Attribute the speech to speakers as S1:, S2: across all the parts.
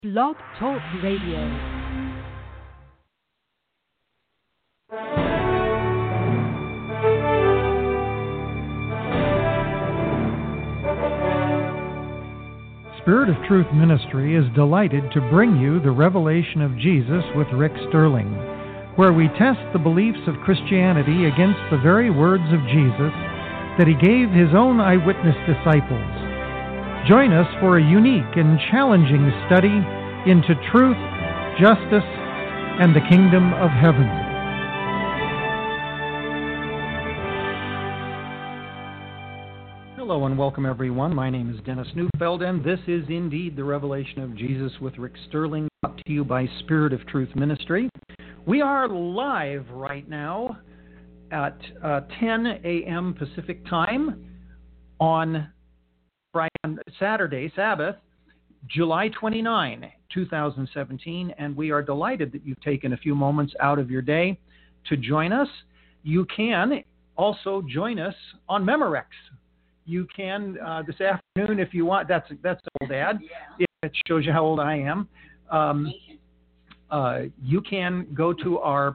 S1: Blog Talk Radio.
S2: Spirit of Truth Ministry is delighted to bring you the Revelation of Jesus with Rick Sterling, where we test the beliefs of Christianity against the very words of Jesus that he gave his own eyewitness disciples. Join us for a unique and challenging study into truth, justice, and the kingdom of heaven. Hello and welcome, everyone. My name is Dennis Neufeld, and this is indeed the Revelation of Jesus with Rick Sterling, brought to you by Spirit of Truth Ministry. We are live right now at 10 a.m. Pacific Time on Saturday, Sabbath, July 29, 2017, and we are delighted that you've taken a few moments out of your day to join us. You can also join us on Memorex. You can this afternoon if you want. That's old ad. It shows you how old I am. You can go to our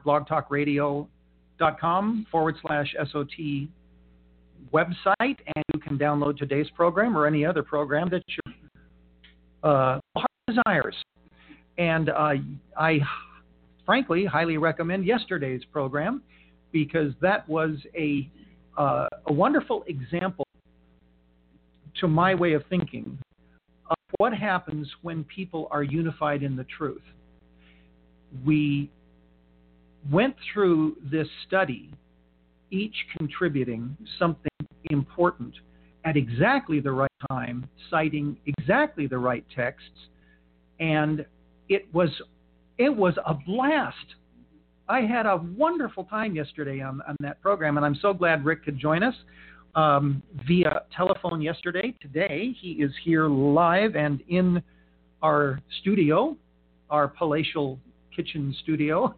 S2: blogtalkradio.com/SOT website, and you can download today's program or any other program that your heart desires. And I frankly highly recommend yesterday's program because that was a wonderful example, to my way of thinking, of what happens when people are unified in the truth. We went through this study, each contributing something important at exactly the right time, citing exactly the right texts, and it was a blast. I had a wonderful time yesterday on that program, and I'm so glad Rick could join us via telephone yesterday. Today, he is here live and in our studio, our palatial kitchen studio.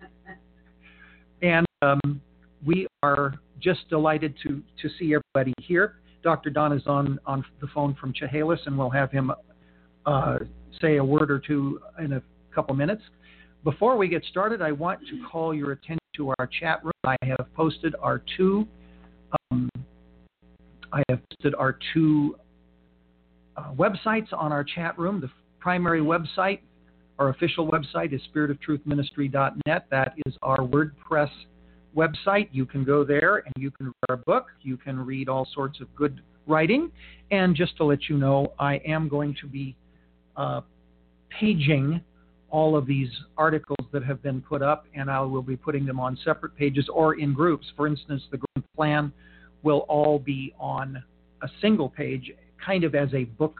S2: And we are just delighted to see everybody here. Dr. Don is on the phone from Chehalis, and we'll have him say a word or two in a couple minutes. Before we get started, I want to call your attention to our chat room. I have posted our two websites on our chat room. The primary website, our official website, is spiritoftruthministry.net. That is our WordPress website. You can go there and you can read our book. You can read all sorts of good writing. And just to let you know, I am going to be paging all of these articles that have been put up, and I will be putting them on separate pages or in groups. For instance, the Grand Plan will all be on a single page, kind of as a book.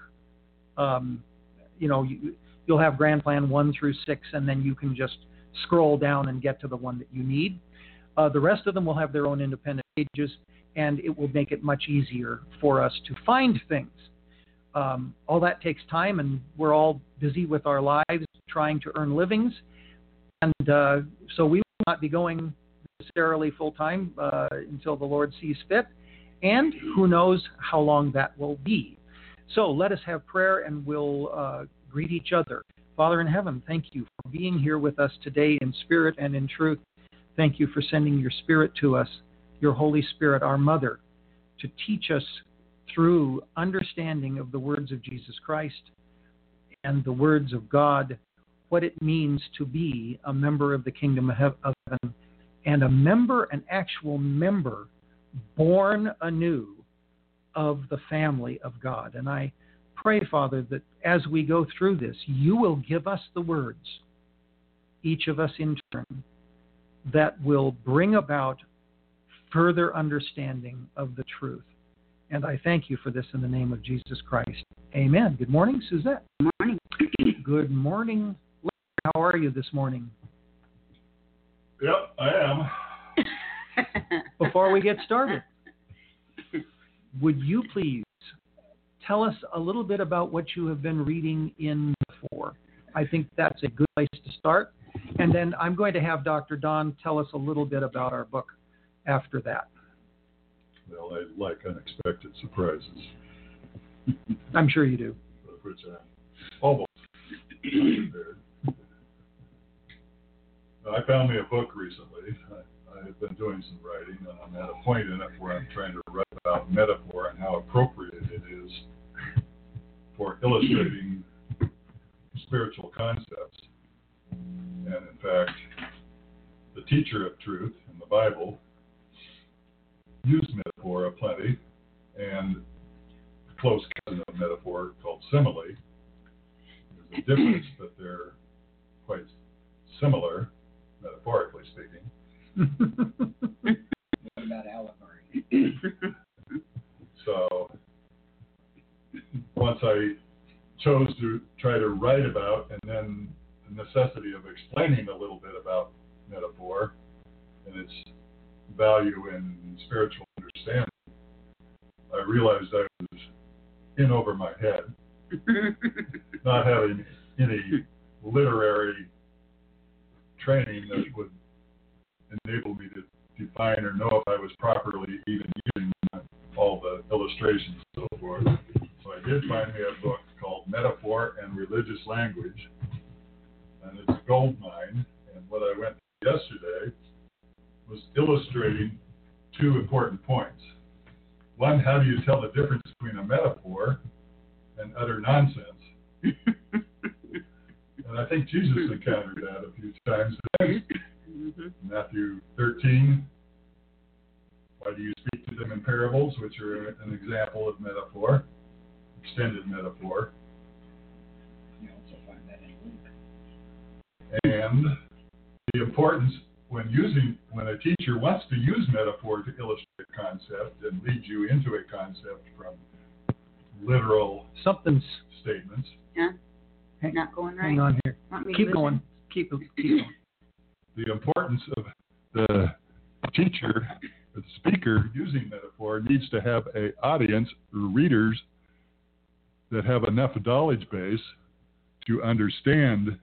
S2: You'll have Grand Plan 1 through 6, and then you can just scroll down and get to the one that you need. The rest of them will have their own independent pages, and it will make it much easier for us to find things. All that takes time, and we're all busy with our lives trying to earn livings. And so we will not be going necessarily full-time until the Lord sees fit, and who knows how long that will be. So let us have prayer, and we'll greet each other. Father in heaven, thank you for being here with us today in spirit and in truth. Thank you for sending your Spirit to us, your Holy Spirit, our Mother, to teach us through understanding of the words of Jesus Christ and the words of God, what it means to be a member of the kingdom of heaven, and an actual member, born anew of the family of God. And I pray, Father, that as we go through this, you will give us the words, each of us in turn, that will bring about further understanding of the truth. And I thank you for this in the name of Jesus Christ. Amen. Good morning, Suzette.
S3: Good morning.
S2: Good morning. How are you this morning?
S4: Yep, I am.
S2: Before we get started, would you please tell us a little bit about what you have been reading in before? I think that's a good place to start. And then I'm going to have Dr. Don tell us a little bit about our book after that.
S4: Well, I like unexpected surprises.
S2: I'm sure you do.
S4: Almost. unprepared. I found me a book recently. I've been doing some writing, and I'm at a point in it where I'm trying to write about metaphor and how appropriate it is for illustrating spiritual concepts. And in fact, the teacher of truth in the Bible used metaphor aplenty, and a close cousin of metaphor called simile. There's a difference, but they're quite similar, metaphorically speaking.
S3: What about allegory?
S4: So once I chose to try to write about, and then the necessity of explaining a little bit about metaphor and its value in spiritual understanding, I realized I was in over my head, not having any literary training that would enable me to define or know if I was properly even using all the illustrations and so forth. So I did find me a book called Metaphor and Religious Language, and it's a gold mine. And what I went through yesterday was illustrating two important points. One, how do you tell the difference between a metaphor and utter nonsense? And I think Jesus encountered that a few times. Matthew 13, why do you speak to them in parables, which are an example of metaphor, extended metaphor.
S3: You also find that in Luke.
S4: And the importance when a teacher wants to use metaphor to illustrate a concept and lead you into a concept from literal
S2: Something's
S4: statements.
S5: Yeah. Not going right.
S2: hang on here.
S5: Want me to
S2: Keep
S5: listen?
S2: going. Keep going.
S4: The importance of the teacher, the speaker using metaphor needs to have an audience or readers that have enough knowledge base to understand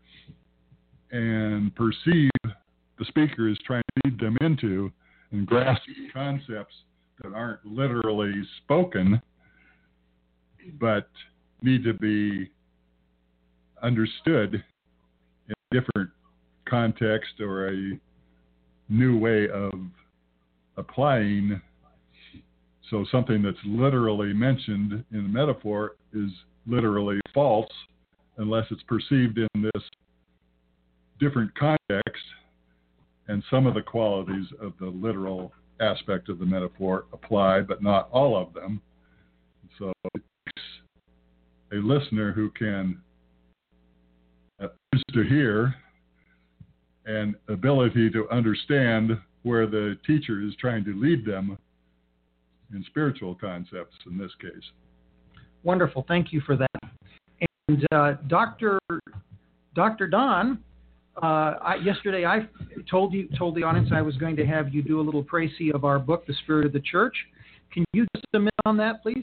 S4: and perceive the speaker is trying to lead them into and grasp concepts that aren't literally spoken but need to be understood in a different context or a new way of applying. So something that's literally mentioned in a metaphor is literally false unless it's perceived in this different context, and some of the qualities of the literal aspect of the metaphor apply, but not all of them. So it takes a listener who can choose to hear and ability to understand where the teacher is trying to lead them in spiritual concepts in this case.
S2: Wonderful. Thank you for that. And Dr. Don, yesterday I told the audience I was going to have you do a little précis of our book, The Spirit of the Church. Can you just submit on that, please?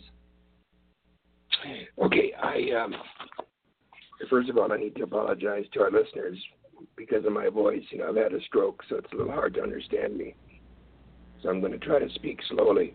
S6: Okay. First of all, I need to apologize to our listeners because of my voice. I've had a stroke, so it's a little hard to understand me. So I'm going to try to speak slowly.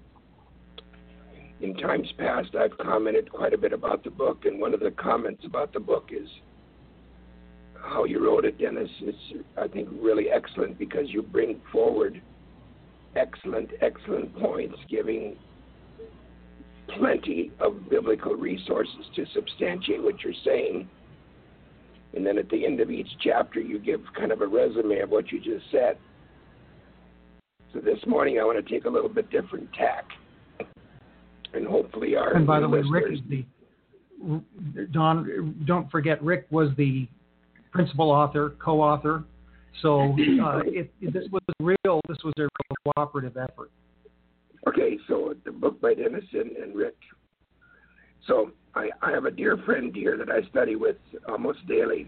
S6: In times past, I've commented quite a bit about the book, and one of the comments about the book is how you wrote it, Dennis. It's, I think, really excellent because you bring forward excellent points, giving plenty of biblical resources to substantiate what you're saying. And then at the end of each chapter, you give kind of a resume of what you just said. So this morning, I want to take a little bit different tack. And hopefully our
S2: And by the way,
S6: listeners...
S2: Rick is don't forget, Rick was the principal author, co-author. So this was a real cooperative effort.
S6: Okay, so the book by Dennis and Rick. So I have a dear friend here that I study with almost daily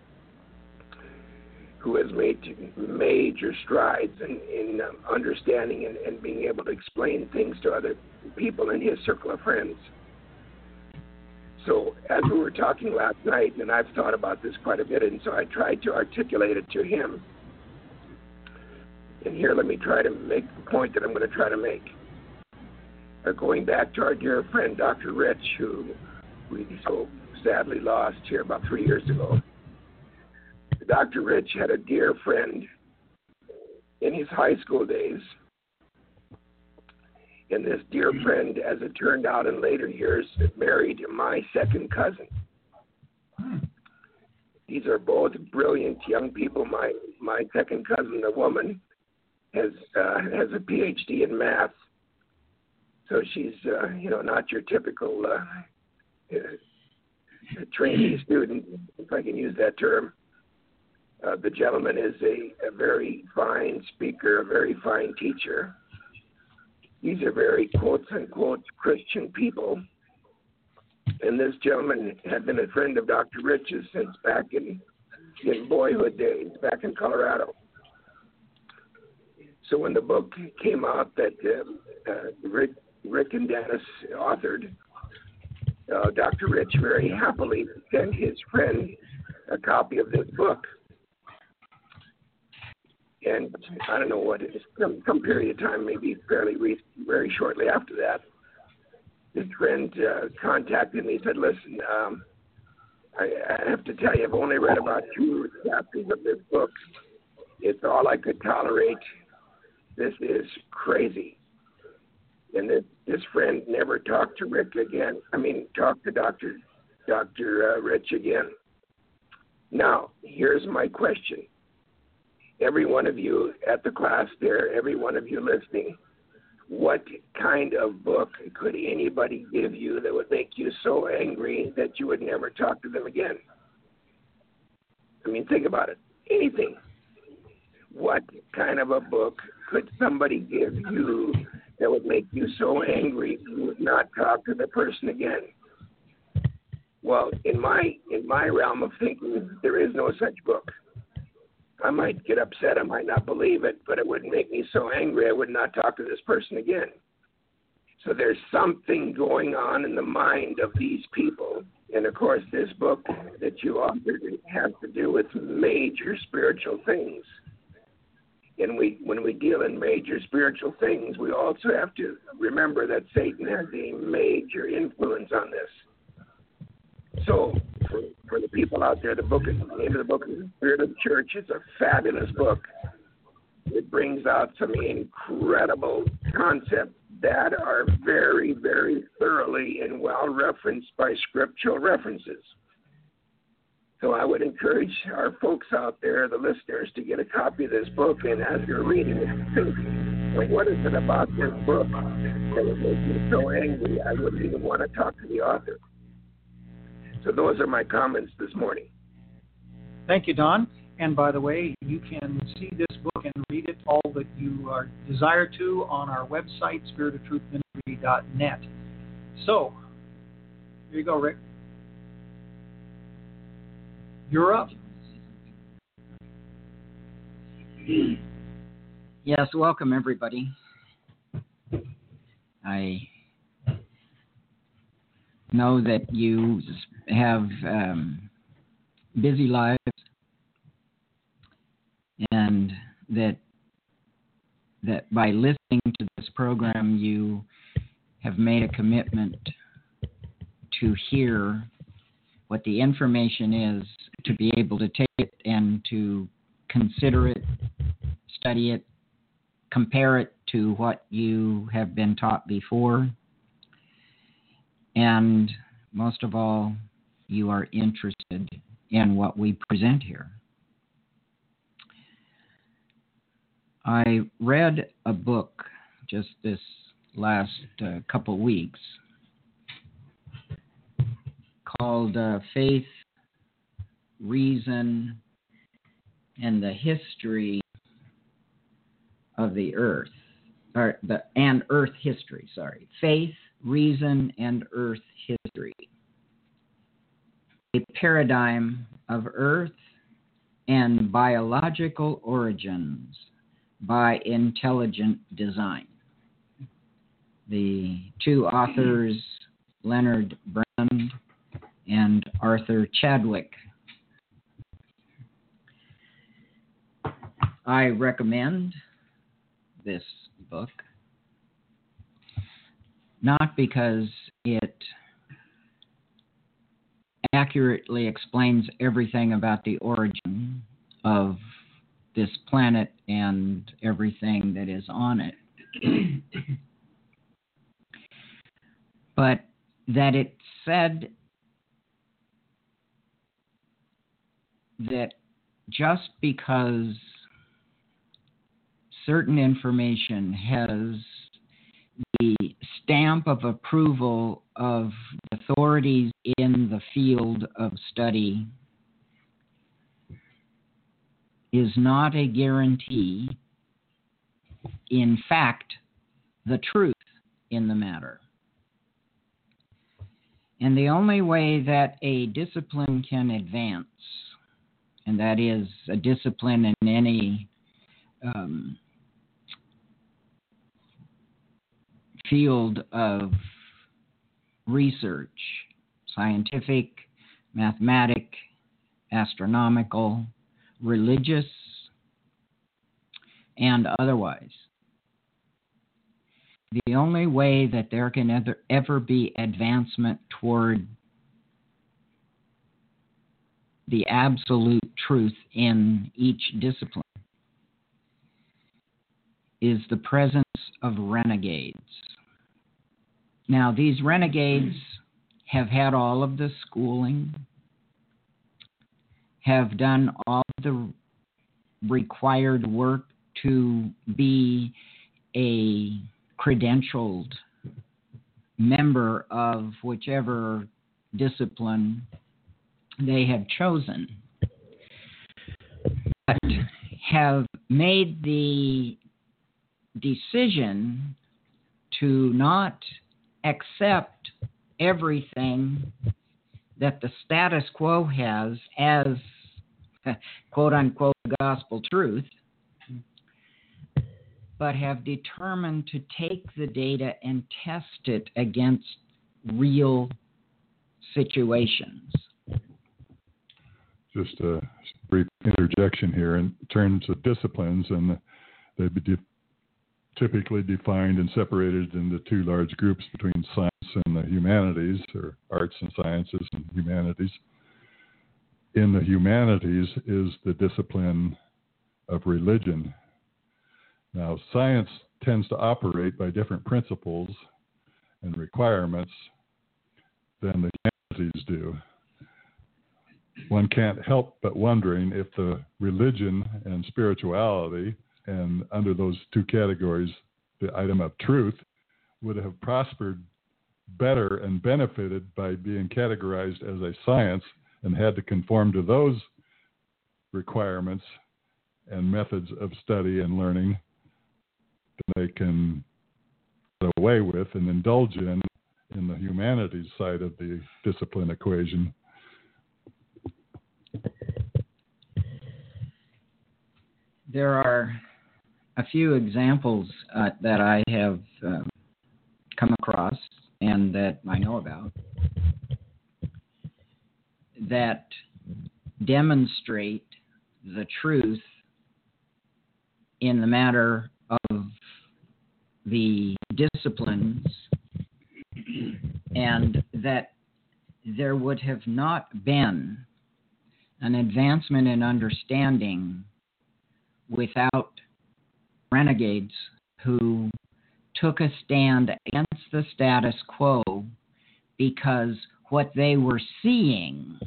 S6: who has made major strides in understanding and being able to explain things to other people in his circle of friends. So as we were talking last night, and I've thought about this quite a bit, and so I tried to articulate it to him. And here, let me try to make the point that I'm going to try to make. Going back to our dear friend, Dr. Rich, who we so sadly lost here about 3 years ago. Dr. Rich had a dear friend in his high school days. And this dear friend, as it turned out in later years, married my second cousin. These are both brilliant young people. My second cousin, the woman, has a PhD in math. So she's, not your typical trainee student, if I can use that term. The gentleman is a very fine speaker, a very fine teacher. These are very quote-unquote Christian people. And this gentleman had been a friend of Dr. Rich's since back in boyhood days, back in Colorado. So when the book came out that Rick and Dennis authored, Dr. Rich very happily sent his friend a copy of this book. And I don't know what it is, some period of time, maybe very shortly after that, his friend contacted me and said, listen, I have to tell you, I've only read about 2 chapters of this book. It's all I could tolerate. This is crazy. And this friend never talked to Rick again. Talked to Dr. Rich again. Now, here's my question. Every one of you at the class there, every one of you listening, what kind of book could anybody give you that would make you so angry that you would never talk to them again? Think about it. Anything. What kind of a book could somebody give you that would make you so angry you would not talk to the person again? Well, in my realm of thinking, there is no such book. I might get upset, I might not believe it, but it wouldn't make me so angry I would not talk to this person again. So there's something going on in the mind of these people. And of course, this book that you authored has to do with major spiritual things. And when we deal in major spiritual things, we also have to remember that Satan has a major influence on this. So for the people out there, the name of the book is The Spirit of the Church. It's a fabulous book. It brings out some incredible concepts that are very, very thoroughly and well referenced by scriptural references. So I would encourage our folks out there, the listeners, to get a copy of this book, and as you're reading it, think, well, what is it about this book that would make me so angry I wouldn't even want to talk to the author? So those are my comments this morning.
S2: Thank you, Don. And by the way, you can see this book and read it all that you desire to on our website, spiritoftruthministry.net. So, here you go, Rick. You're up.
S7: Yes, welcome everybody. I know that you have busy lives and that by listening to this program you have made a commitment to hear what the information is, to be able to take it and to consider it, study it, compare it to what you have been taught before, and most of all, you are interested in what we present here. I read a book just this last couple weeks called Faith, Reason, and the History of the Earth, and Earth History, Faith, Reason, and Earth History. A Paradigm of Earth and Biological Origins by Intelligent Design. The two authors, Leonard Brand and Arthur Chadwick. I recommend this book, not because it accurately explains everything about the origin of this planet and everything that is on it. But that it said that just because certain information has the stamp of approval of authorities in the field of study is not a guarantee, in fact, the truth in the matter. And the only way that a discipline can advance, and that is a discipline in any field of research, scientific, mathematic, astronomical, religious, and otherwise. The only way that there can ever be advancement toward the absolute truth in each discipline is the presence of renegades. Now, these renegades have had all of the schooling, have done all the required work to be a credentialed member of whichever discipline they have chosen, but have made the decision to not accept everything that the status quo has as quote-unquote gospel truth, but have determined to take the data and test it against real situations.
S4: Just a brief interjection here in terms of disciplines, and they'd be typically defined and separated into two large groups between science and the humanities, or arts and sciences and humanities. In the humanities is the discipline of religion. Now, science tends to operate by different principles and requirements than the humanities do. One can't help but wondering if the religion and spirituality, and under those two categories, the item of truth, would have prospered better and benefited by being categorized as a science and had to conform to those requirements and methods of study and learning that they can get away with and indulge in the humanities side of the discipline equation.
S7: There are a few examples that I have come across and that I know about that demonstrate the truth in the matter of the disciplines, and that there would have not been an advancement in understanding without renegades who took a stand against the status quo because what they were seeing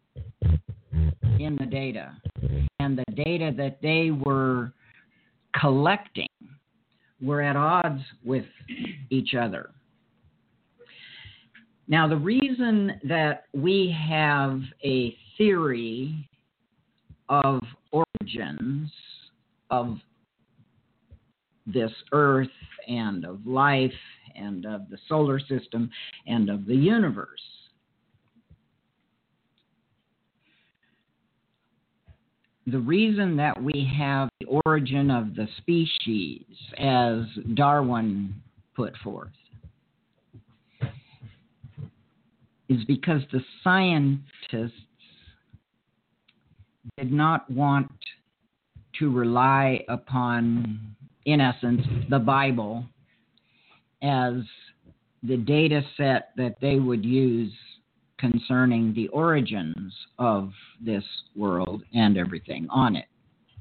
S7: in the data and the data that they were collecting were at odds with each other. Now, the reason that we have a theory of origins of this earth and of life and of the solar system and of the universe the reason that we have the origin of the species as Darwin put forth is because the scientists did not want to rely upon, in essence, the Bible as the data set that they would use concerning the origins of this world and everything on it.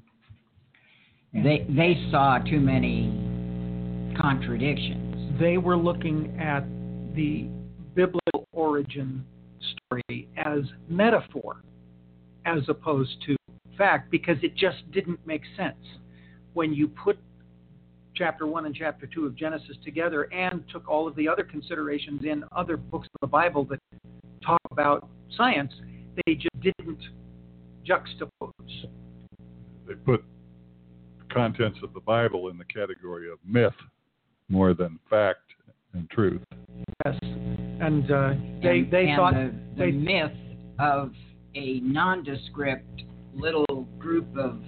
S7: They saw too many contradictions.
S2: They were looking at the biblical origin story as metaphor as opposed to fact, because it just didn't make sense. When you put chapter 1 and chapter 2 of Genesis together and took all of the other considerations in other books of the Bible that talk about science, they just didn't juxtapose.
S4: They put the contents of the Bible in the category of myth more than fact and truth.
S2: Yes, and they thought
S7: the myth of a nondescript little group of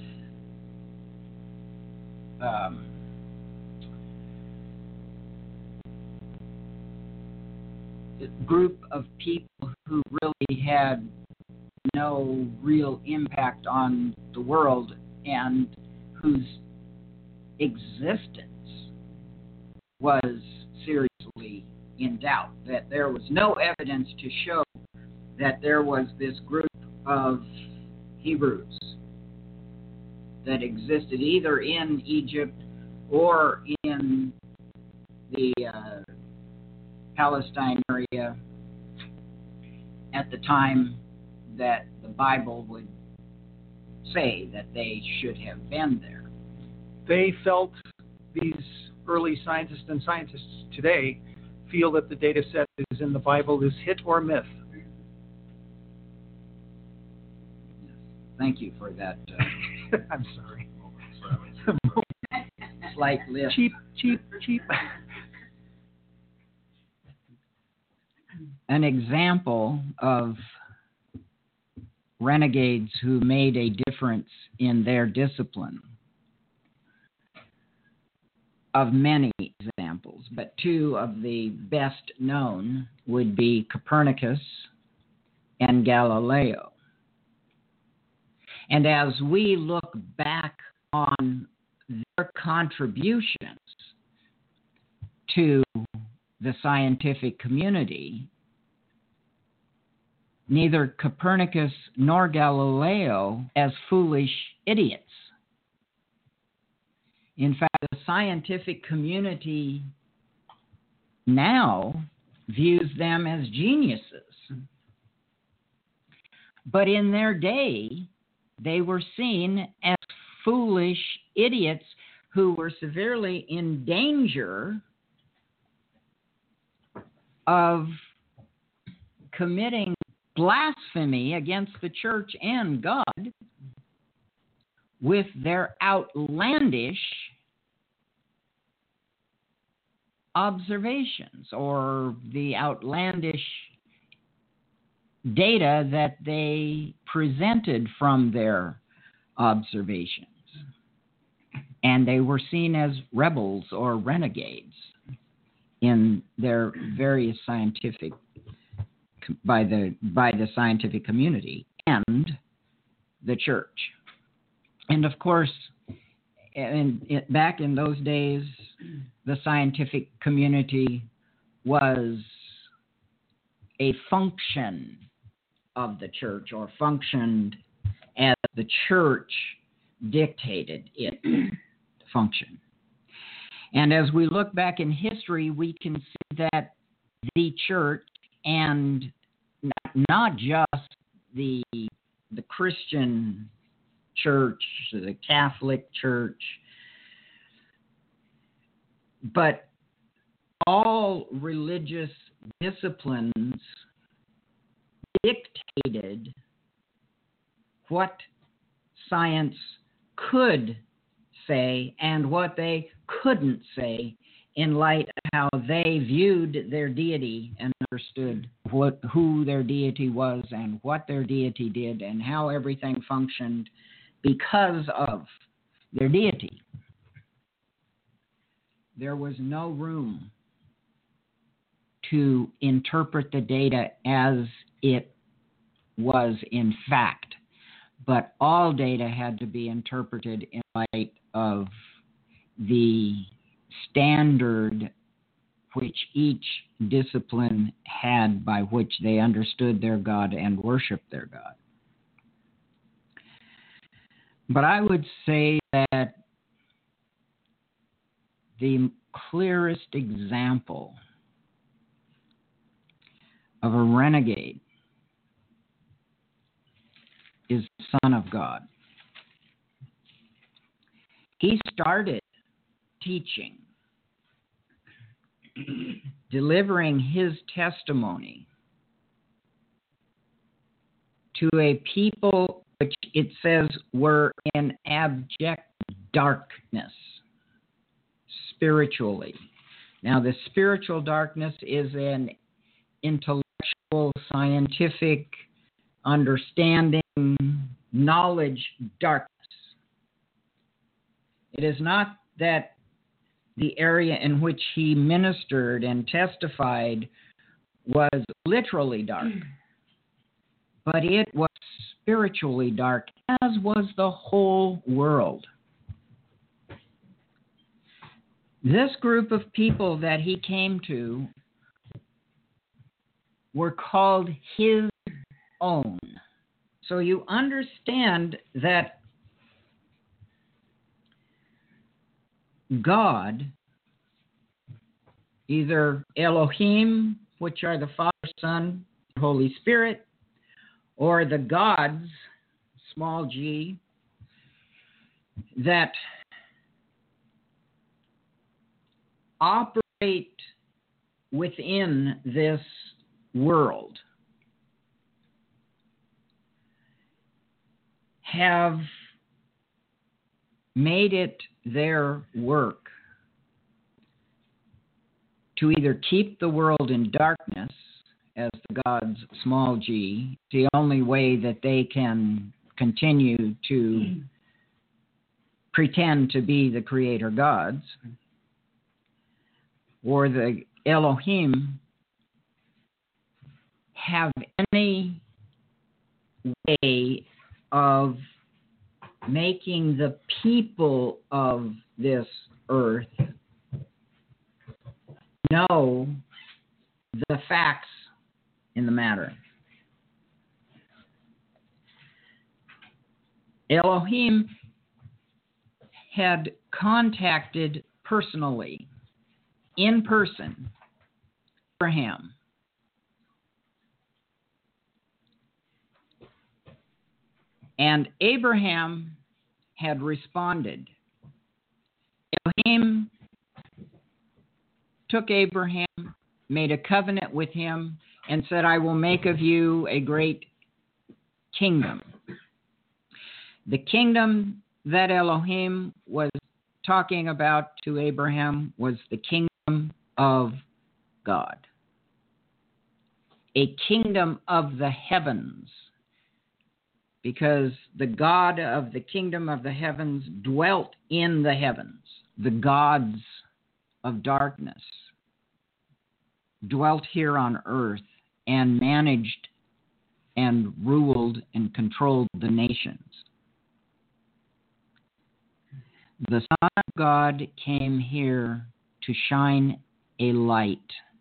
S7: people who really had no real impact on the world and whose existence was seriously in doubt, that there was no evidence to show that there was this group of Hebrews that existed either in Egypt or in the Palestine area at the time that the Bible would say that they should have been there.
S2: They felt, these early scientists and scientists today feel, that the data set is in the Bible is hit or myth.
S7: Thank you for that.
S2: I'm sorry.
S7: Slight lift.
S2: Cheap.
S7: An example of renegades who made a difference in their discipline, of many examples, but two of the best known would be Copernicus and Galileo. And as we look back on their contributions to the scientific community, neither Copernicus nor Galileo as foolish idiots. In fact, the scientific community now views them as geniuses. But in their day, they were seen as foolish idiots who were severely in danger of committing blasphemy against the church and God with their outlandish observations or the outlandish data that they presented from their observations. And they were seen as rebels or renegades in their various scientific, by the scientific community and the church. And of course, back in those days, the scientific community was a function of the church, or functioned as the church dictated it to function. And as we look back in history, we can see that the church, and not just the Christian church, the Catholic church, but all religious disciplines dictated what science could say and what they couldn't say in light of how they viewed their deity and understood who their deity was and what their deity did and how everything functioned because of their deity. There was no room to interpret the data as it was in fact, but all data had to be interpreted in light of the standard which each discipline had by which they understood their God and worshiped their God. But I would say that the clearest example of a renegade is the Son of God. He started teaching, delivering his testimony to a people which it says were in abject darkness spiritually. Now, the spiritual darkness is an intellectual, scientific, understanding, knowledge darkness. It is not that the area in which he ministered and testified was literally dark, but it was spiritually dark, as was the whole world. This group of people that he came to were called his own. So you understand that God, either Elohim, which are the Father, Son, Holy Spirit, or the gods, small g, that operate within this world, have made it their work to either keep the world in darkness, as the gods, small g, the only way that they can continue to pretend to be the creator gods, or the Elohim, have any way of making the people of this earth know the facts in the matter. Elohim had contacted personally, in person, Abraham. And Abraham had responded. Elohim took Abraham, made a covenant with him, and said, I will make of you a great kingdom. The kingdom that Elohim was talking about to Abraham was the kingdom of God. A kingdom of the heavens, because the God of the kingdom of the heavens dwelt in the heavens. The gods of darkness dwelt here on earth and managed and ruled and controlled the nations. The Son of God came here to shine a light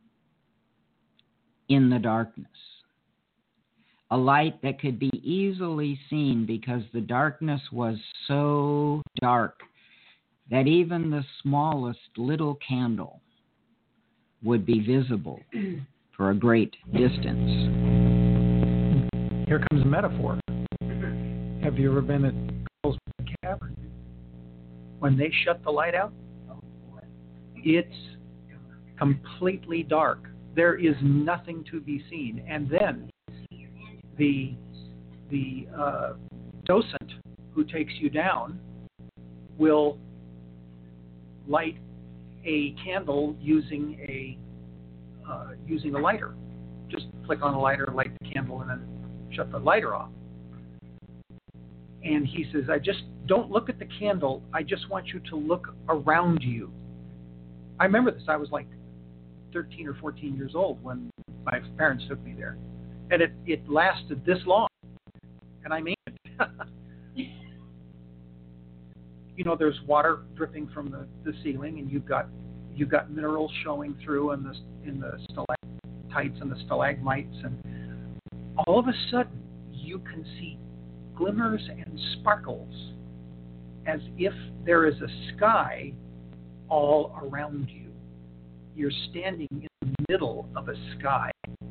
S7: in the darkness. A light that could be easily seen because the darkness was so dark that even the smallest little candle would be visible for a great distance.
S2: Here comes a metaphor. Have you ever been at Carlsbad Cavern? When they shut the light out, it's completely dark. There is nothing to be seen. And then the docent who takes you down will light a candle using a lighter. Just click on a lighter, light the candle, and then shut the lighter off. And he says, I just don't look at the candle. I just want you to look around you. I remember this. I was like 13 or 14 years old when my parents took me there. And it lasted this long. And I made it. You know, there's water dripping from the ceiling, and you've got You've got minerals showing through in the stalactites and the stalagmites, and all of a sudden you can see glimmers and sparkles as if there is a sky all around you. You're standing in the middle of a sky.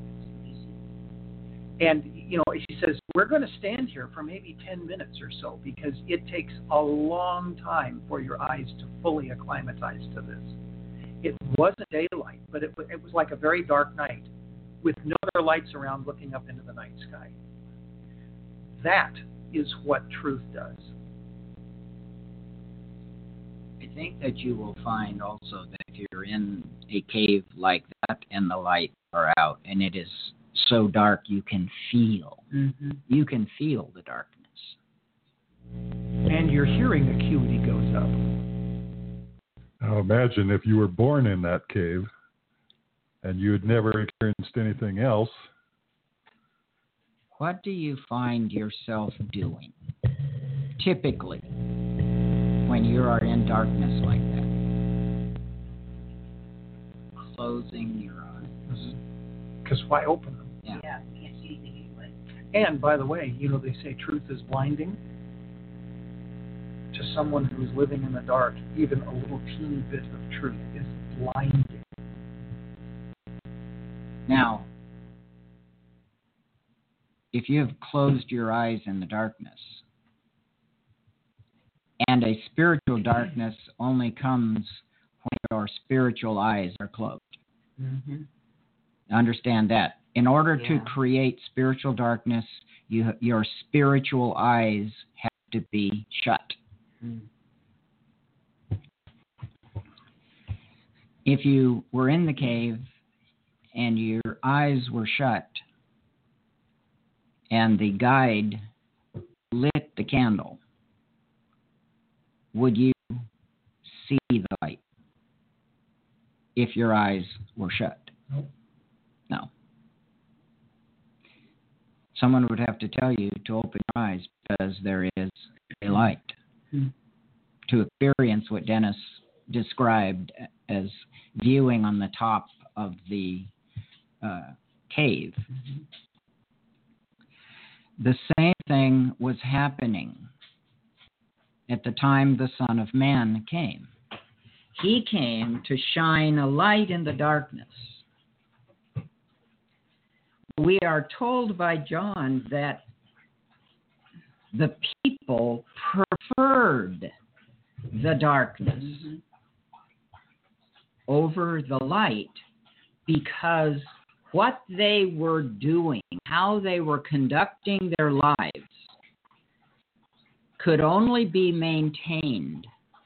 S2: And, she says, we're going to stand here for maybe 10 minutes or so because it takes a long time for your eyes to fully acclimatize to this. It wasn't daylight, but it was like a very dark night with no other lights around looking up into the night sky. That is what truth does.
S7: I think that you will find also that if you're in a cave like that and the lights are out and it is so dark you can feel. Mm-hmm. You can feel the darkness.
S2: And your hearing acuity goes up.
S4: Now imagine if you were born in that cave and you had never experienced anything else.
S7: What do you find yourself doing, typically, when you are in darkness like that? Closing your eyes.
S2: Because why open them?
S5: Yeah, you can't see anything anyway.
S2: And, by the way, they say truth is blinding. To someone who's living in the dark, even a little teeny bit of truth is blinding.
S7: Now, if you have closed your eyes in the darkness, and a spiritual darkness only comes when your spiritual eyes are closed. Mm-hmm. Understand that. In order to create spiritual darkness, your spiritual eyes have to be shut. Mm. If you were in the cave and your eyes were shut and the guide lit the candle, would you see the light if your eyes were shut? No. Someone would have to tell you to open your eyes because there is a light. To experience what Dennis described as viewing on the top of the cave. The same thing was happening at the time the Son of Man came. He came to shine a light in the darkness. We are told by John that the people preferred the darkness over the light because what they were doing, how they were conducting their lives, could only be maintained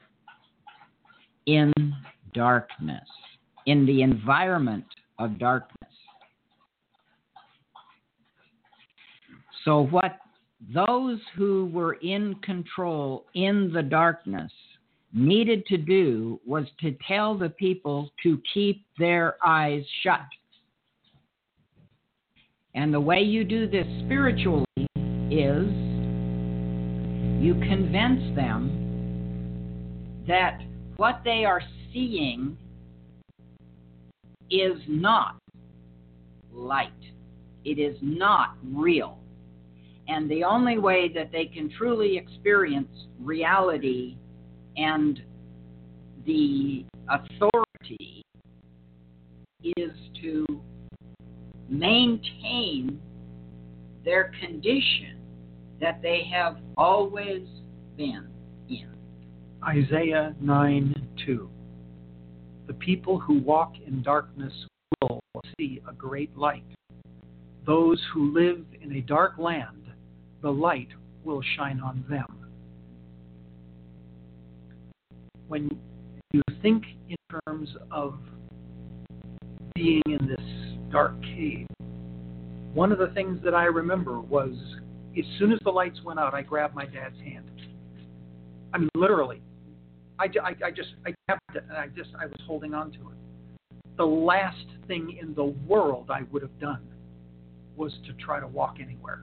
S7: in darkness, in the environment of darkness. So what those who were in control in the darkness needed to do was to tell the people to keep their eyes shut. And the way you do this spiritually is you convince them that what they are seeing is not light. It is not real. And the only way that they can truly experience reality and the authority is to maintain their condition that they have always been in.
S2: Isaiah 9:2. The people who walk in darkness will see a great light. Those who live in a dark land, the light will shine on them. When you think in terms of being in this dark cave, one of the things that I remember was as soon as the lights went out, I grabbed my dad's hand. I mean, literally. I grabbed it and I was holding on to it. The last thing in the world I would have done was to try to walk anywhere.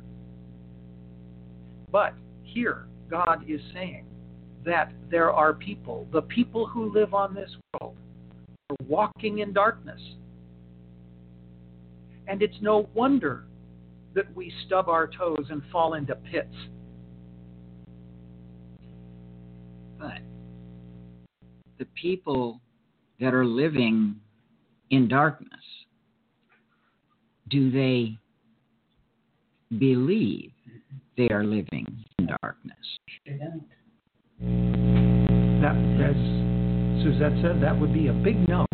S2: But here, God is saying that there are people, the people who live on this world, were walking in darkness. And it's no wonder that we stub our toes and fall into pits.
S7: But the people that are living in darkness, do they believe they are living in darkness?
S3: They don't.
S2: That, as Suzette said, that would be a big no.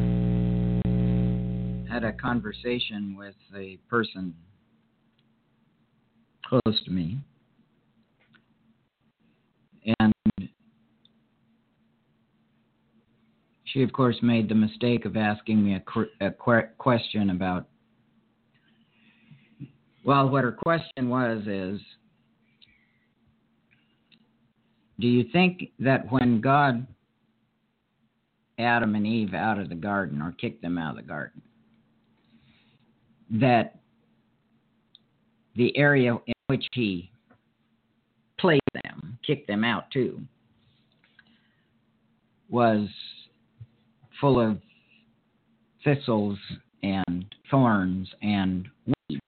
S7: Had a conversation with a person close to me, and she, of course, made the mistake of asking me a question about, well, what her question was is, do you think that when God Adam and Eve out of the garden, or kicked them out of the garden, that the area in which he placed them, kicked them out too, was full of thistles and thorns and weeds?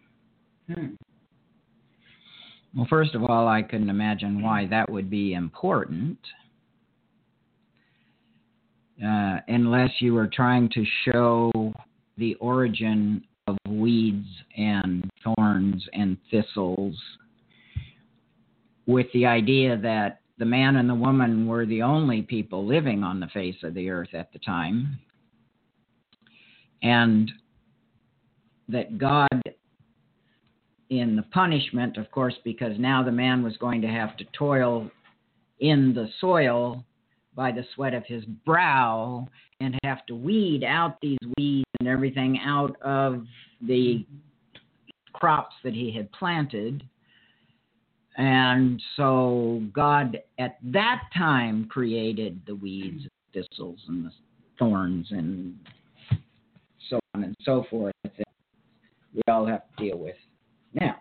S7: Well, first of all, I couldn't imagine why that would be important, unless you were trying to show the origin of weeds and thorns and thistles with the idea that the man and the woman were the only people living on the face of the earth at the time, and that God, in the punishment, of course, because now the man was going to have to toil in the soil by the sweat of his brow and have to weed out these weeds and everything out of the crops that he had planted. And so God at that time created the weeds, thistles, and the thorns, and so on and so forth that we all have to deal with now.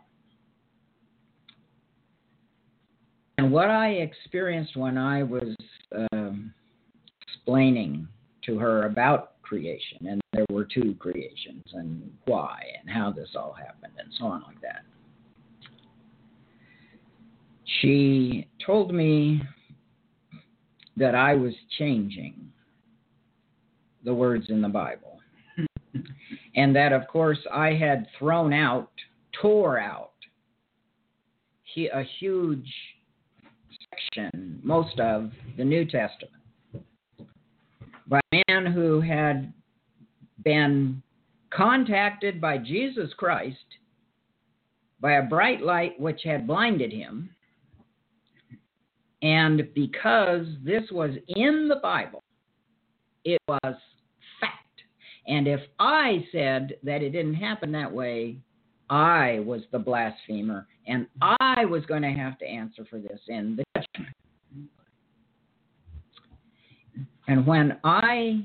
S7: And what I experienced when I was explaining to her about creation, and there were two creations, and why, and how this all happened, and so on like that, she told me that I was changing the words in the Bible. And that, of course, I had tore out a huge section, most of the New Testament, by a man who had been contacted by Jesus Christ by a bright light which had blinded him. And because this was in the Bible, it was fact. And if I said that it didn't happen that way, I was the blasphemer, and I was going to have to answer for this in the judgment. And when I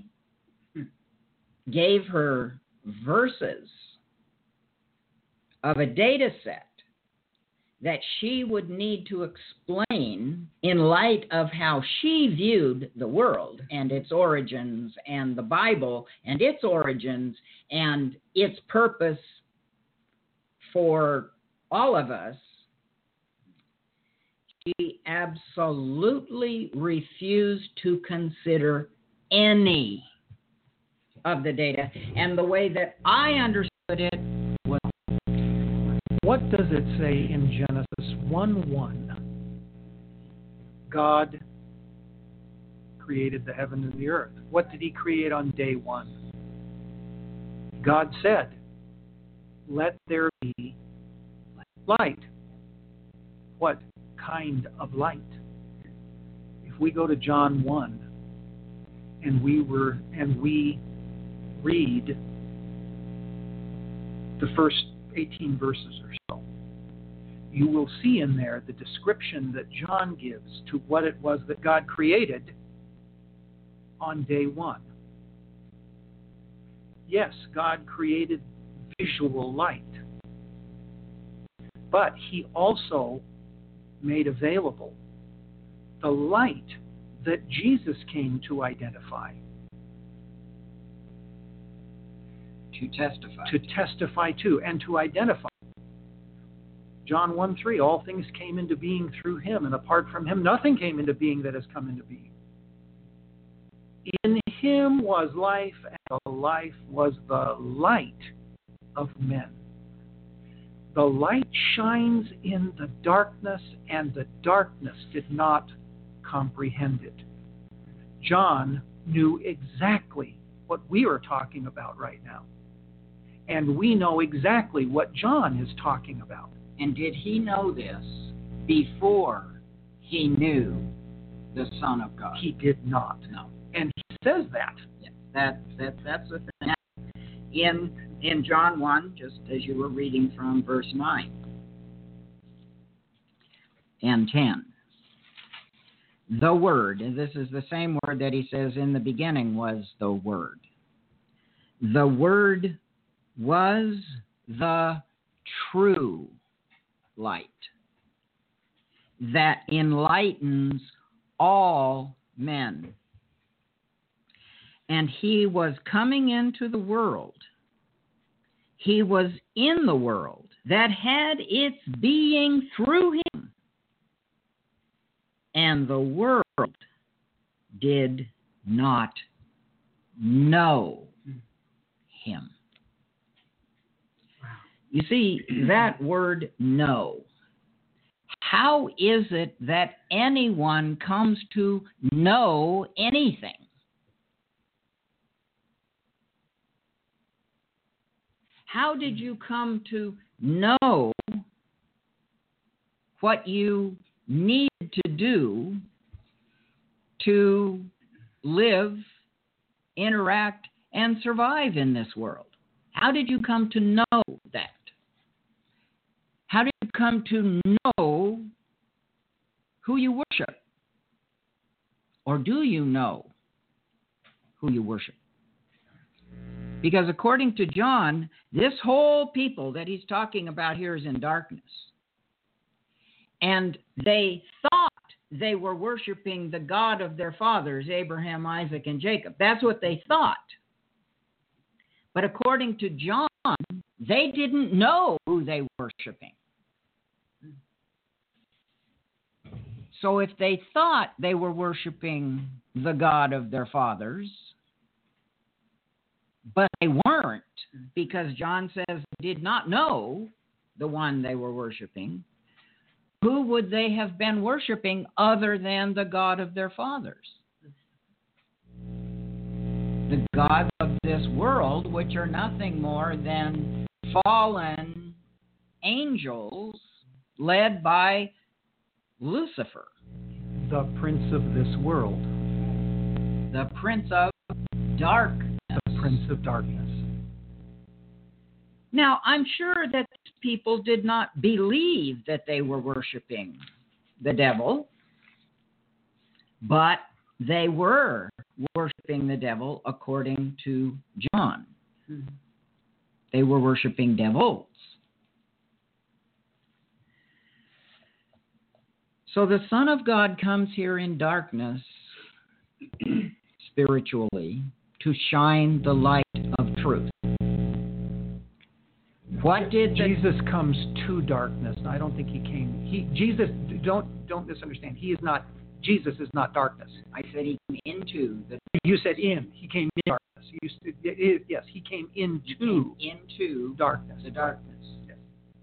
S7: gave her verses of a data set that she would need to explain in light of how she viewed the world and its origins, and the Bible and its origins and its purpose for all of us, she absolutely refused to consider any of the data. And the way that I understood it was,
S2: what does it say in Genesis 1:1? God created the heaven and the earth. What did he create on day one? God said, "Let there be light." What kind of light? If we go to John 1 and we read the first 18 verses or so, you will see in there the description that John gives to what it was that God created on day one. Yes, God created visual light, but he also made available the light that Jesus came to identify.
S7: To testify.
S2: To testify to and to identify. John 1:3, all things came into being through him, and apart from him, nothing came into being that has come into being. In him was life, and the life was the light of men. The light shines in the darkness, and the darkness did not comprehend it. John knew exactly what we are talking about right now. And we know exactly what John is talking about.
S7: And did he know this before he knew the Son of God?
S2: He did not.
S7: No.
S2: And he says that.
S7: Yeah, that's the thing. In John 1, just as you were reading from verse 9 and 10, the Word, and this is the same word that he says in the beginning was the Word. The Word was the true light that enlightens all men. And he was coming into the world. He was in the world that had its being through him. And the world did not know him. You see, that word know. How is it that anyone comes to know anything? How did you come to know what you need to do to live, interact, and survive in this world? How did you come to know that? How did you come to know who you worship? Or do you know who you worship? Because according to John, this whole people that he's talking about here is in darkness. And they thought they were worshiping the God of their fathers, Abraham, Isaac, and Jacob. That's what they thought. But according to John, they didn't know who they were worshiping. So if they thought they were worshiping the God of their fathers, but they weren't, because John says they did not know the one they were worshiping, who would they have been worshiping other than the God of their fathers? The gods of this world, which are nothing more than fallen angels led by Lucifer.
S2: The prince of this world.
S7: The prince of darkness.
S2: The prince of darkness.
S7: Now, I'm sure that these people did not believe that they were worshiping the devil, but they were worshiping the devil according to John. They were worshiping devils. So the Son of God comes here in darkness, spiritually, to shine the light of truth. What did
S2: Jesus comes to darkness? I don't think he came. Jesus, don't misunderstand. Jesus is not darkness.
S7: I said he came into the.
S2: You said in. He came in darkness. Yes, he came into darkness.
S7: The darkness. Yes.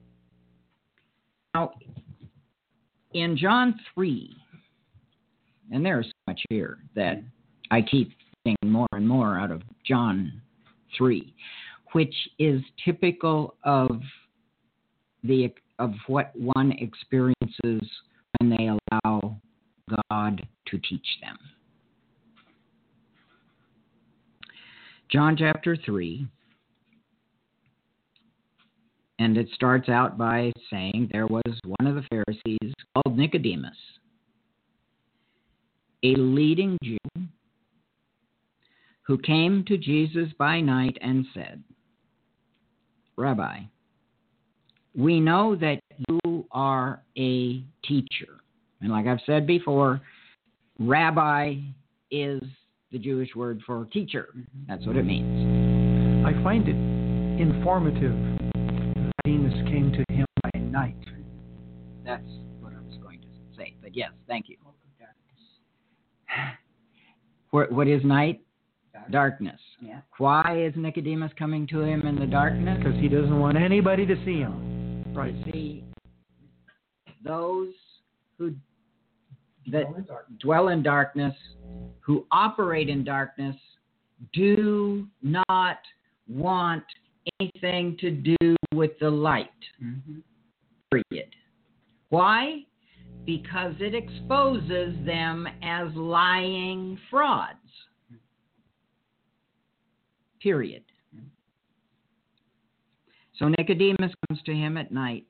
S7: Now, in John 3, and there's so much here that I keep seeing more and more out of John 3, which is typical of what one experiences when they allow God to teach them. John chapter 3, and it starts out by saying there was one of the Pharisees called Nicodemus, a leading Jew, who came to Jesus by night and said, Rabbi, we know that you are a teacher. And like I've said before, rabbi is the Jewish word for teacher. That's what it means.
S2: I find it informative. Nicodemus came to him by night.
S7: That's what I was going to say. But yes, thank you. What is night? Darkness.
S5: Yeah.
S7: Why is Nicodemus coming to him in the darkness?
S2: Because he doesn't want anybody to see him. Right.
S7: You see, those who that dwell in darkness, who operate in darkness, do not want anything to do with the light.
S5: Mm-hmm.
S7: Period. Why? Because it exposes them as lying frauds. Period. So Nicodemus comes to him at night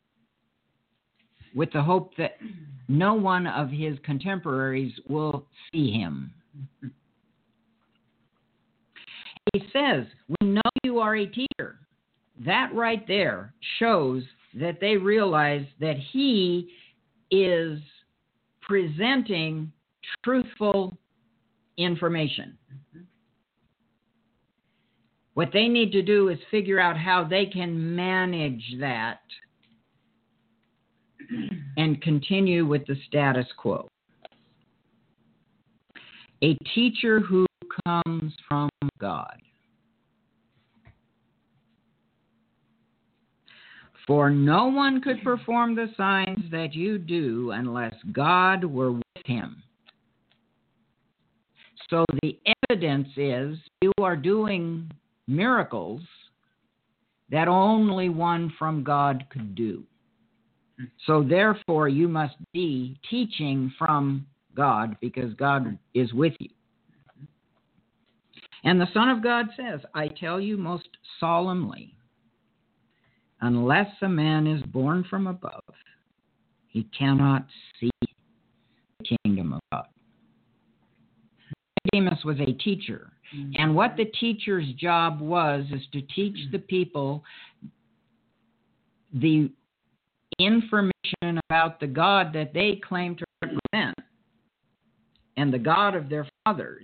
S7: with the hope that no one of his contemporaries will see him. He says, "We know you are a teacher." That right there shows that they realize that he is presenting truthful information. What they need to do is figure out how they can manage that and continue with the status quo. A teacher who comes from God. For no one could perform the signs that you do unless God were with him. So the evidence is you are doing miracles that only one from God could do. So therefore you must be teaching from God because God is with you. And the Son of God says, I tell you most solemnly, unless a man is born from above, he cannot see the kingdom of God. Nicodemus was a teacher. And what the teacher's job was is to teach the people the information about the God that they claim to represent and the God of their fathers,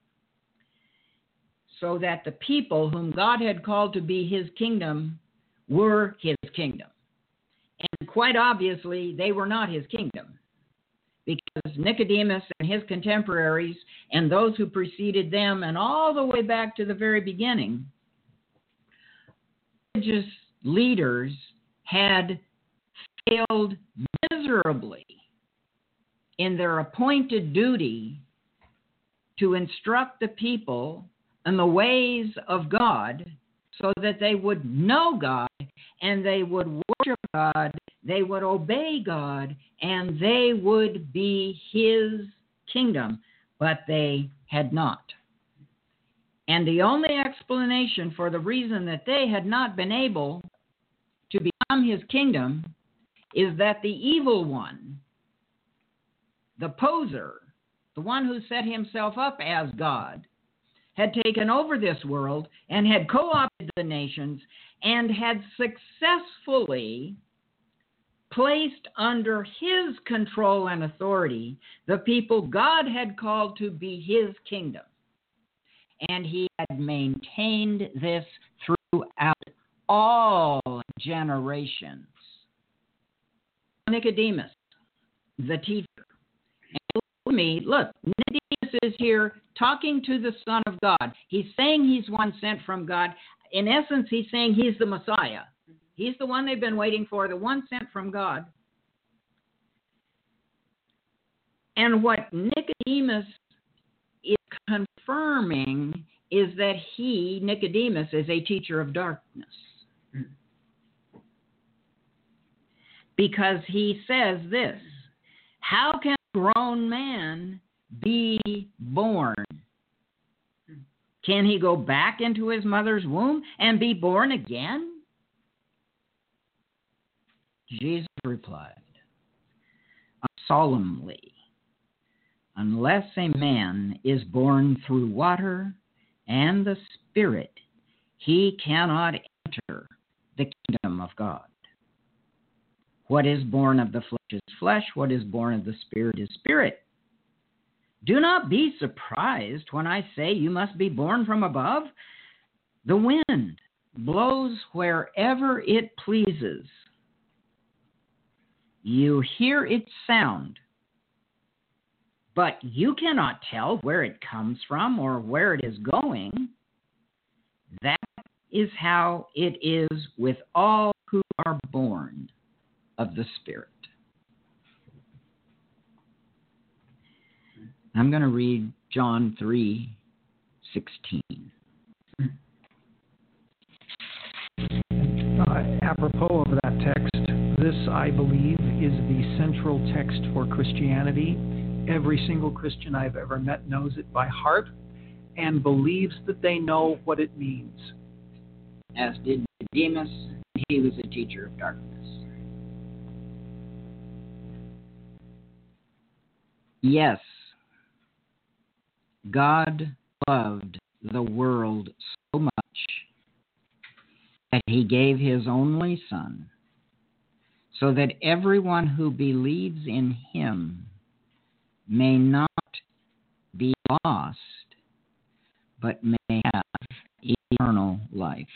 S7: so that the people whom God had called to be his kingdom were his kingdom. And quite obviously, they were not his kingdom, because Nicodemus and his contemporaries and those who preceded them and all the way back to the very beginning, religious leaders had failed miserably in their appointed duty to instruct the people in the ways of God so that they would know God and they would worship God, they would obey God, and they would be his kingdom, but they had not. And the only explanation for the reason that they had not been able to become his kingdom is that the evil one, the poser, the one who set himself up as God, had taken over this world and had co-opted the nations and had successfully placed under his control and authority the people God had called to be his kingdom. And he had maintained this throughout all generations. Nicodemus, the teacher. And look, Nicodemus is here talking to the Son of God. He's saying he's one sent from God. In essence, he's saying he's the Messiah. He's the one they've been waiting for, the one sent from God. And what Nicodemus is confirming is that he, Nicodemus, is a teacher of darkness. Because he says this, how can a grown man be born? Can he go back into his mother's womb and be born again? Jesus replied solemnly, unless a man is born through water and the Spirit, he cannot enter the kingdom of God. What is born of the flesh is flesh. What is born of the Spirit is spirit. Do not be surprised when I say you must be born from above. The wind blows wherever it pleases. You hear its sound, but you cannot tell where it comes from or where it is going. That is how it is with all who are born of the Spirit. I'm going to read John 3:16.
S2: Apropos of that text, this, I believe, is the central text for Christianity. Every single Christian I've ever met knows it by heart and believes that they know what it means.
S7: As did Nicodemus, he was a teacher of darkness. Yes, God loved the world so much that he gave his only Son, so that everyone who believes in him may not be lost, but may have eternal life.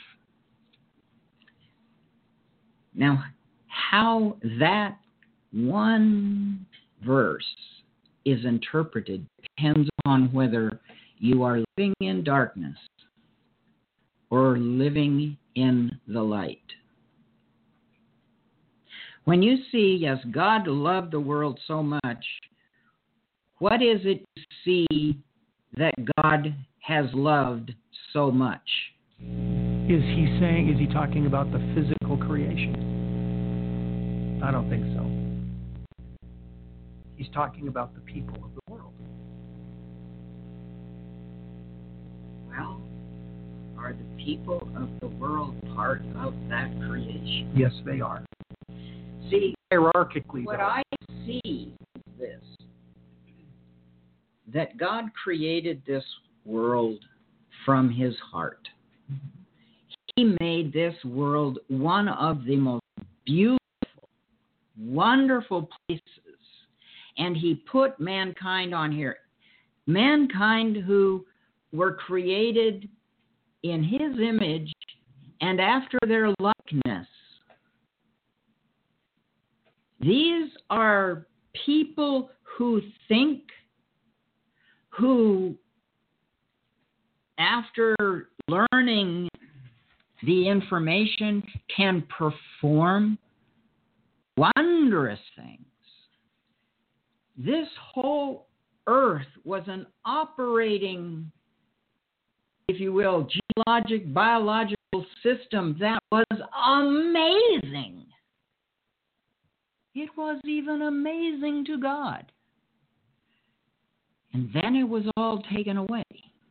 S7: Now, how that one verse is interpreted depends on whether you are living in darkness or living in the light. When you see, yes, God loved the world so much, what is it you see that God has loved so much?
S2: Is he talking about the physical creation? I don't think so. He's talking about the people of the world.
S7: Well, are the people of the world part of that creation?
S2: Yes, they are.
S7: See,
S2: hierarchically,
S7: what
S2: though.
S7: I see is this, that God created this world from his heart. He made this world one of the most beautiful, wonderful places, and he put mankind on here. Mankind who were created in his image and after their likeness. These are people who think, who, after learning the information, can perform wondrous things. This whole earth was an operating, if you will, geologic, biological system that was amazing. It was even amazing to God. And then it was all taken away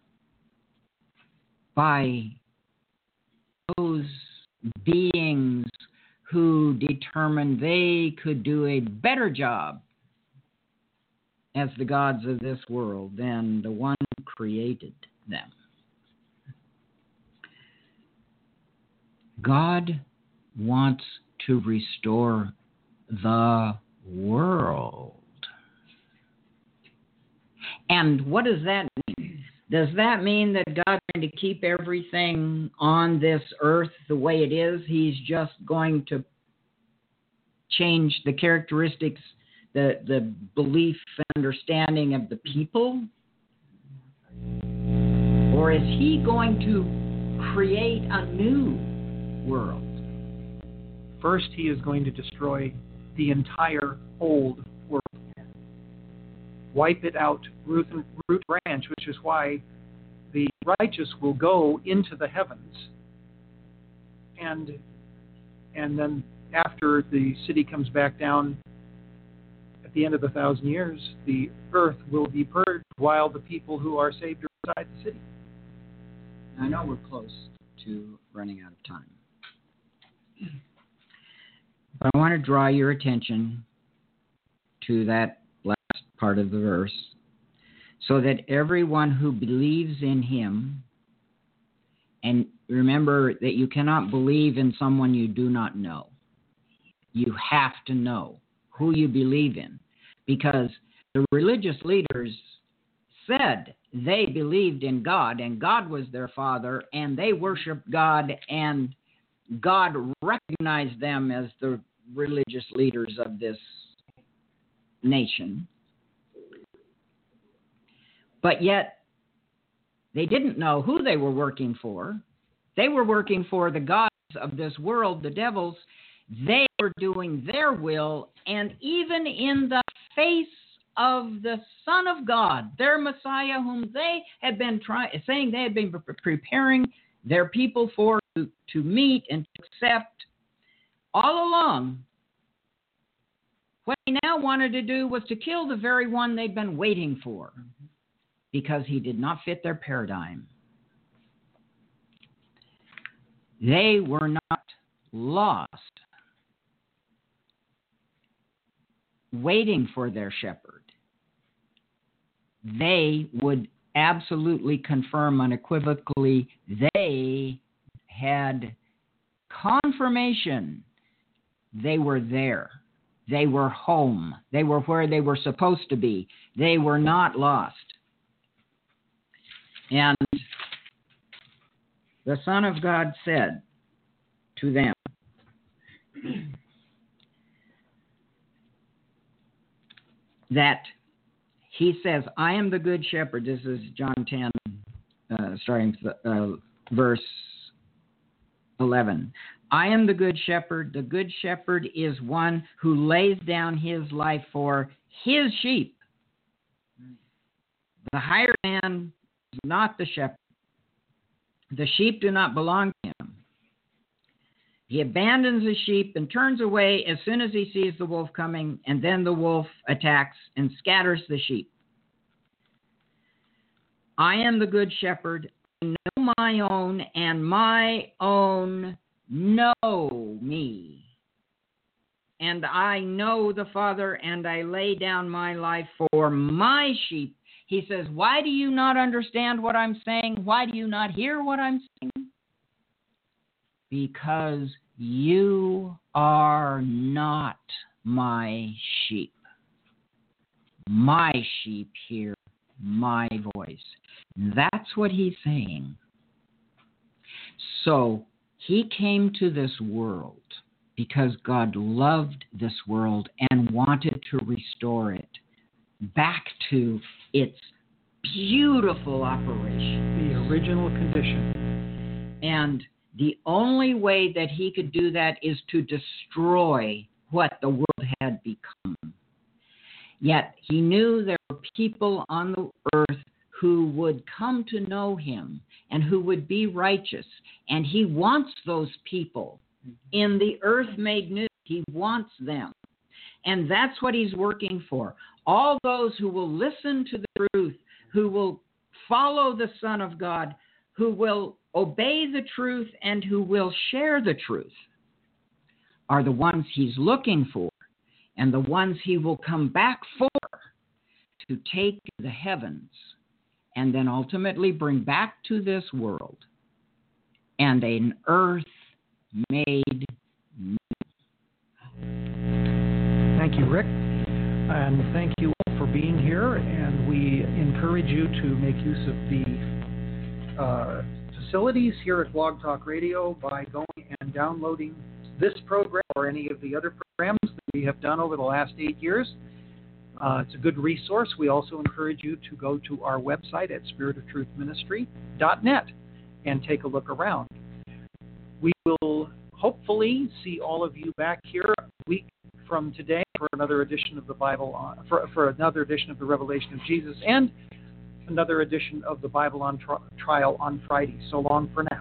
S7: by those beings who determined they could do a better job as the gods of this world than the one who created them. God wants to restore the world. And what does that mean? Does that mean that God's going to keep everything on this earth the way it is? He's just going to change the characteristics, the belief and understanding of the people? Or is he going to create a new world?
S2: First, he is going to destroy the entire old world. Wipe it out, root branch, which is why the righteous will go into the heavens. And then after the city comes back down, at the end of 1,000 years, the earth will be purged while the people who are saved are inside the city.
S7: I know we're close to running out of time. But I want to draw your attention to that last part of the verse, so that everyone who believes in him, and remember that you cannot believe in someone you do not know. You have to know who you believe in, because the religious leaders said they believed in God, and God was their father, and they worshiped God, and God recognized them as the religious leaders of this nation. But yet, they didn't know who they were working for. They were working for the gods of this world, the devils. They were doing their will, and even in the face of the Son of God, their Messiah, whom they had been saying they had been preparing their people for to meet and to accept all along, what he now wanted to do was to kill the very one they'd been waiting for, because he did not fit their paradigm. They were not lost, waiting for their shepherd. They would absolutely confirm unequivocally they had confirmation they were there. They were home. They were where they were supposed to be. They were not lost. And the Son of God said to them, that he says, I am the good shepherd. This is John 10, starting verse 11. I am the good shepherd. The good shepherd is one who lays down his life for his sheep. The hired man is not the shepherd. The sheep do not belong to him. He abandons the sheep and turns away as soon as he sees the wolf coming, and then the wolf attacks and scatters the sheep. I am the good shepherd. I know my own, and my own know me. And I know the Father, and I lay down my life for my sheep. He says, why do you not understand what I'm saying? Why do you not hear what I'm saying? Because you are not my sheep. My sheep hear my voice. That's what he's saying. So he came to this world because God loved this world and wanted to restore it back to its beautiful operation.
S2: The original condition.
S7: And the only way that he could do that is to destroy what the world had become. Yet he knew there were people on the earth who would come to know him and who would be righteous. And he wants those people in the earth made new. He wants them. And that's what he's working for. All those who will listen to the truth, who will follow the Son of God, who will obey the truth, and who will share the truth are the ones he's looking for, and the ones he will come back for to take to the heavens and then ultimately bring back to this world and an earth made new.
S2: Thank you, Rick. And thank you all for being here. And we encourage you to make use of the facilities here at Blog Talk Radio by going and downloading this program or any of the other programs that we have done over the last 8 years. It's a good resource. We also encourage you to go to our website at spiritoftruthministry.net and take a look around. We will hopefully see all of you back here a week from today for another edition of the Bible, for another edition of the Revelation of Jesus, and another edition of the Bible on Trial on Friday. So long for now.